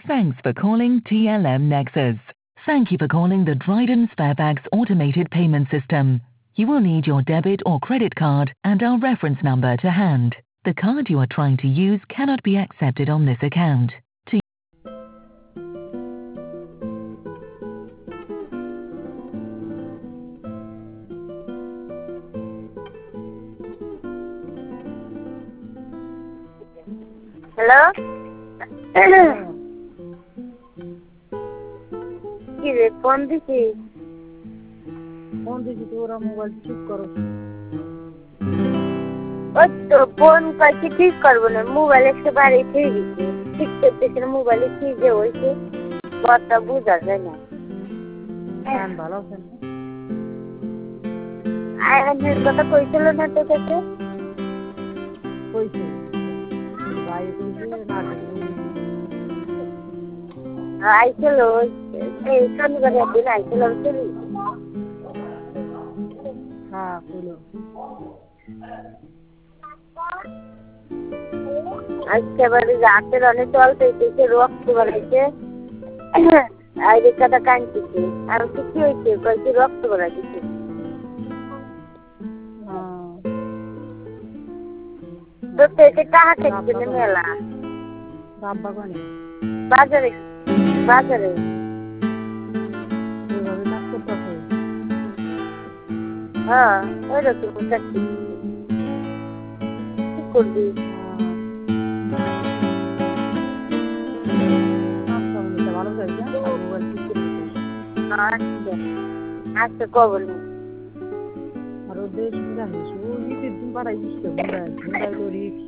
Thanks for calling TLM Nexus. Thank you for calling the Dryden Sparebags automated payment system. You will need your debit or credit card and our reference number to hand. The card you are trying to use cannot be accepted on this account. To Hello? কি রে phone দিছিস? Phone দিছি তো ওরা mobile ঠিক করো। ওই তো ফোন করছি ঠিক করবো না, মোবাইল একেবারে ঠিক গেছে, ঠিক করতেছি না, মোবাইলে কি যে হয়েছে কথা বোঝা যায় না। ভালো আছেন? আয়নের কথা কইছিল না তোর কাছে? কইছে ভাই কইছে না আইছিল এই শনিবার একদিন আইছিল চলি। হ্যাঁ কইলো আজকে বাড়ি রাতের অনেক চলতে রক্ত বাড়াইছে, আইডি কাটা কাঁদতেছে। আমি কি হয়েছে কয়েছি রক্ত বাড়াইছে। তো থেকে টাকা খেয়েছিল মেলা বাজারে বাজারে হ্যাঁ ওইরকম কি করবি? আচ্ছা কবল আর ওদের জানিস ওই দিন বাড়াই দিচ্ছে মোবাইল রিক্স।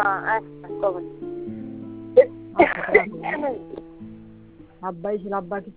আচ্ছা কবল আব্বাই ছিল আব্বা